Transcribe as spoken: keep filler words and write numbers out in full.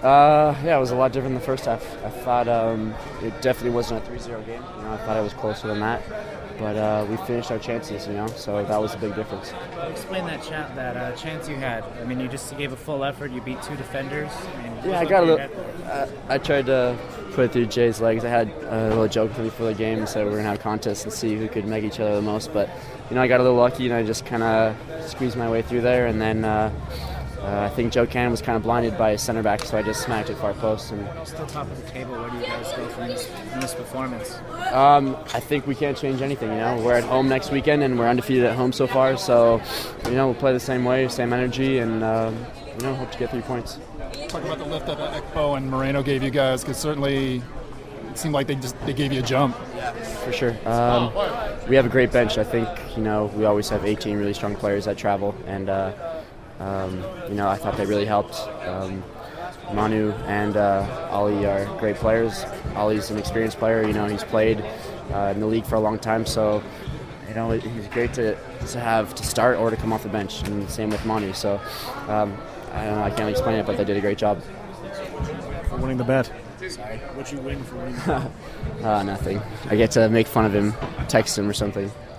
Uh, yeah, it was a lot different in the first half. I thought um, it definitely wasn't a three zero game. You know, I thought it was closer than that. But uh, we finished our chances, you know, so that was a big difference. Explain that cha- that uh, chance you had. I mean, you just gave a full effort. You beat two defenders. I mean, yeah, I got a little. Uh, I tried to put it through Jay's legs. I had a little joke with him before the game and said we were gonna have a contest and see who could make each other the most. But you know, I got a little lucky and I just kind of squeezed my way through there. And then uh, uh, I think Joe Cannon was kind of blinded by his center back, so I just smacked it far post. And still top of the table. Where do you guys go from this, from this performance? Um, I think we can't change anything. You know, we're at home next weekend and we're undefeated at home so far. So, you know, we'll play the same way, same energy, and uh, you know, hope to get three points. Talk about the lift that Ekpo and Moreno gave you guys, because certainly it seemed like they just they gave you a jump. Yeah, for sure. Um, we have a great bench. I think you know we always have eighteen really strong players that travel, and uh, um, you know I thought they really helped. Um, Manu and uh, Ali are great players. Ali's an experienced player. You know, he's played uh, in the league for a long time, so you know he's great to to have to start or to come off the bench. And same with Manu. So um, I don't know. I can't explain it, but they did a great job. For winning the bet. Sorry, what you win for winning? uh, nothing. I get to make fun of him, text him or something.